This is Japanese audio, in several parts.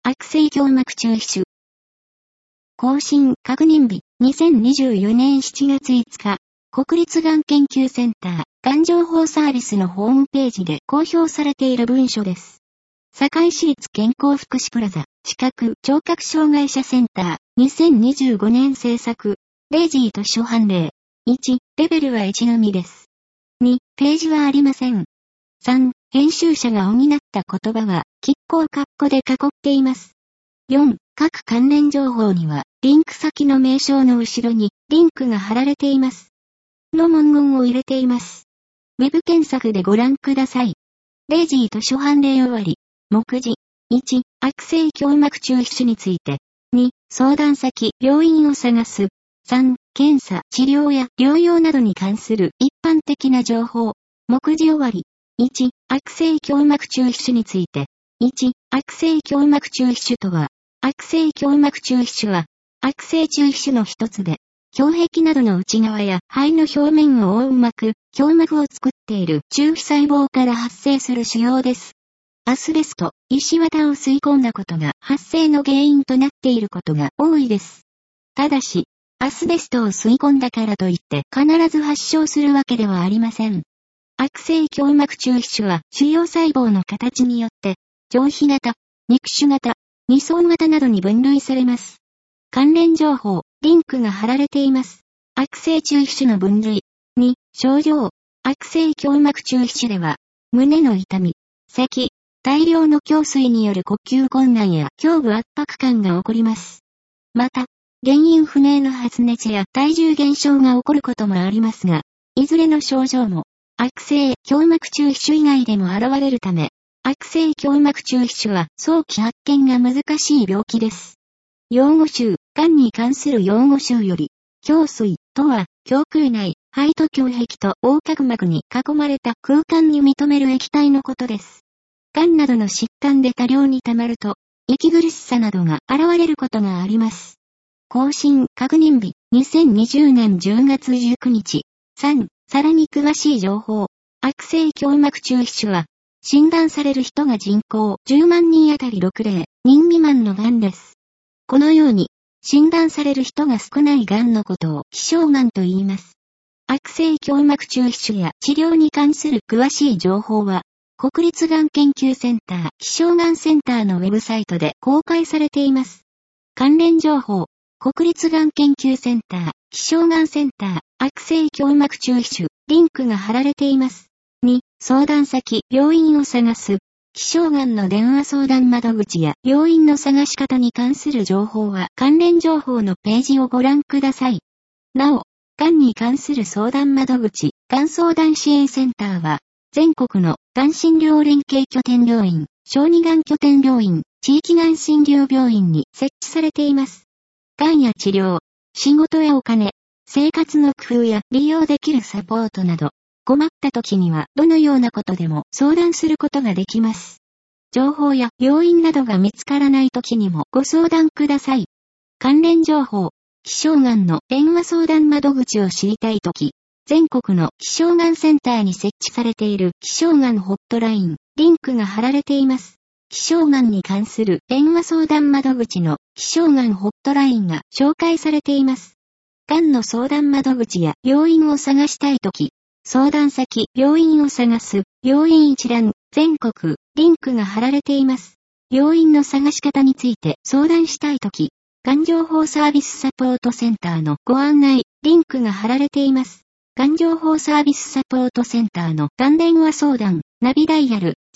悪性胸膜中皮腫。更新確認日、2024年7月5日、国立がん研究センター、がん情報サービスのホームページで公表されている文書です。堺市立健康福祉プラザ、近く聴覚障害者センター、2025年制作、レイジー図書判例。1、レベルは1のみです。2、ページはありません。3、編集者が補った言葉は、拮抗括弧で囲っています。4、各関連情報には、リンク先の名称の後ろに、リンクが貼られています。の文言を入れています。ウェブ検索でご覧ください。レイジー図書判例終わり。目次。1、悪性胸膜中皮腫について。2、相談先、病院を探す。3、検査、治療や療養などに関する一般的な情報。目次終わり。1、悪性胸膜中皮腫について。1、悪性胸膜中皮腫とは、悪性胸膜中皮腫は、悪性中皮腫の一つで、胸壁などの内側や肺の表面を覆う膜、胸膜を作っている中皮細胞から発生する腫瘍です。アスベスト、石綿を吸い込んだことが発生の原因となっていることが多いです。ただし、アスベストを吸い込んだからといって必ず発症するわけではありません。悪性胸膜中皮腫は腫瘍細胞の形によって、上皮型、肉腫型、二層型などに分類されます。関連情報、リンクが貼られています。悪性中皮腫の分類。2、症状。悪性胸膜中皮腫では、胸の痛み、咳、大量の胸水による呼吸困難や胸部圧迫感が起こります。また、原因不明の発熱や体重減少が起こることもありますが、いずれの症状も、悪性胸膜中皮腫以外でも現れるため、悪性胸膜中皮腫は早期発見が難しい病気です。用語集、がんに関する用語集より、胸水とは、胸腔内、肺と胸壁と横隔膜に囲まれた空間に認める液体のことです。がんなどの疾患で多量に溜まると、息苦しさなどが現れることがあります。更新確認日、2020年10月19日。3、さらに詳しい情報。悪性胸膜中皮腫は、診断される人が人口10万人あたり60人未満のがんです。このように、診断される人が少ないがんのことを希少がんと言います。悪性胸膜中皮腫や治療に関する詳しい情報は、国立がん研究センター希少がんセンターのウェブサイトで公開されています。関連情報、国立がん研究センター希少がんセンター悪性胸膜中皮腫、リンクが貼られています。2、相談先、病院を探す。希少がんの電話相談窓口や病院の探し方に関する情報は関連情報のページをご覧ください。なお、がんに関する相談窓口、がん相談支援センターは、全国のがん診療連携拠点病院、小児がん拠点病院、地域がん診療病院に設置されています。がんや治療、仕事やお金、生活の工夫や利用できるサポートなど、困った時にはどのようなことでも相談することができます。情報や病院などが見つからない時にもご相談ください。関連情報、希少がんの電話相談窓口を知りたい時、全国の希少がんセンターに設置されている希少がんホットライン、リンクが貼られています。希少がんに関する電話相談窓口の希少がんホットラインが紹介されています。がんの相談窓口や病院を探したい時、相談先、病院を探す、病院一覧、全国、リンクが貼られています。病院の探し方について相談したいとき、がん情報サービスサポートセンターのご案内、リンクが貼られています。がん情報サービスサポートセンターのがん電話相談、ナビダイヤル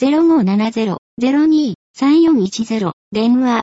0570-02-3410、電話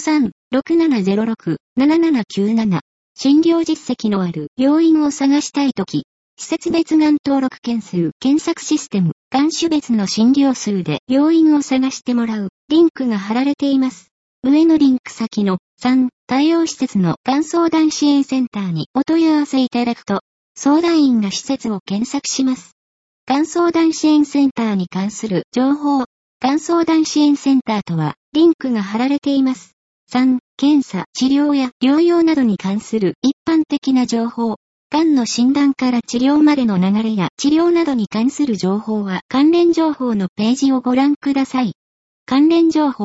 03-6706-7797、診療実績のある病院を探したいとき、施設別がん登録件数検索システム、がん種別の診療数で病院を探してもらう、リンクが貼られています。上のリンク先の3、対応施設のがん相談支援センターにお問い合わせいただくと、相談員が施設を検索します。がん相談支援センターに関する情報、がん相談支援センターとは、リンクが貼られています。3、検査、治療や療養などに関する一般的な情報、がんの診断から治療までの流れや治療などに関する情報は関連情報のページをご覧ください。関連情報、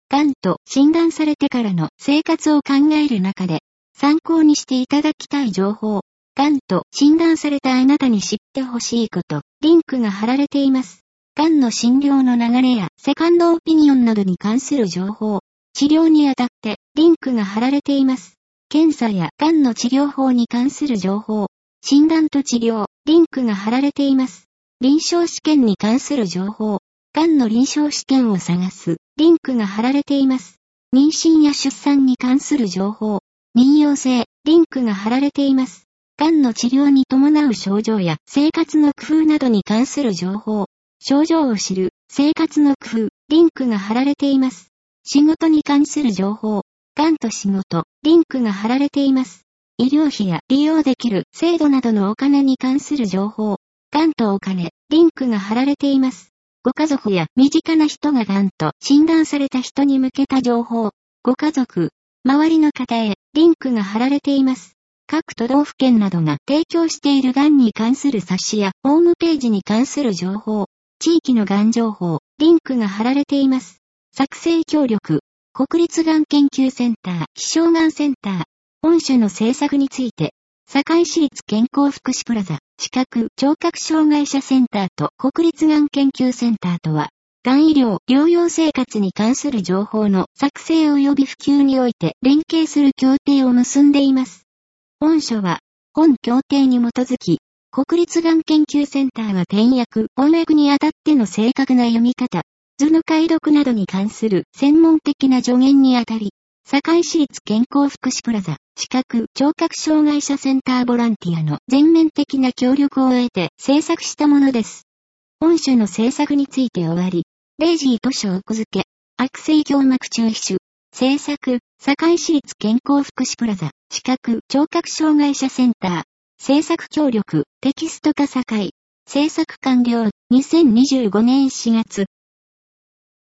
がんと診断されてからの生活を考える中で、参考にしていただきたい情報、がんと診断されたあなたに知ってほしいこと、リンクが貼られています。がんの診療の流れやセカンドオピニオンなどに関する情報、治療にあたってリンクが貼られています。検査やがんの治療法に関する情報、診断と治療、リンクが貼られています。臨床試験に関する情報、がんの臨床試験を探す、リンクが貼られています。妊娠や出産に関する情報、妊用性、リンクが貼られています。がんの治療に伴う症状や生活の工夫などに関する情報、症状を知る、生活の工夫、リンクが貼られています。仕事に関する情報、がんと仕事、リンクが貼られています。医療費や利用できる制度などのお金に関する情報、がんとお金、リンクが貼られています。ご家族や身近な人ががんと診断された人に向けた情報、ご家族、周りの方へ、リンクが貼られています。各都道府県などが提供しているがんに関する冊子やホームページに関する情報、地域のがん情報、リンクが貼られています。作成協力、国立がん研究センター、希少がんセンター、本書の制作について、堺市立健康福祉プラザ、視覚・聴覚障害者センターと国立がん研究センターとは、がん医療・療養生活に関する情報の作成及び普及において連携する協定を結んでいます。本書は、本協定に基づき、国立がん研究センターが転訳・翻訳にあたっての正確な読み方、図の解読などに関する専門的な助言にあたり、堺市立健康福祉プラザ、視覚・聴覚障害者センターボランティアの全面的な協力を得て制作したものです。本書の制作について終わり、0時図書奥付け、悪性胸膜中皮腫。制作、堺市立健康福祉プラザ、視覚・聴覚障害者センター。制作協力、テキスト化堺。制作完了、2025年4月。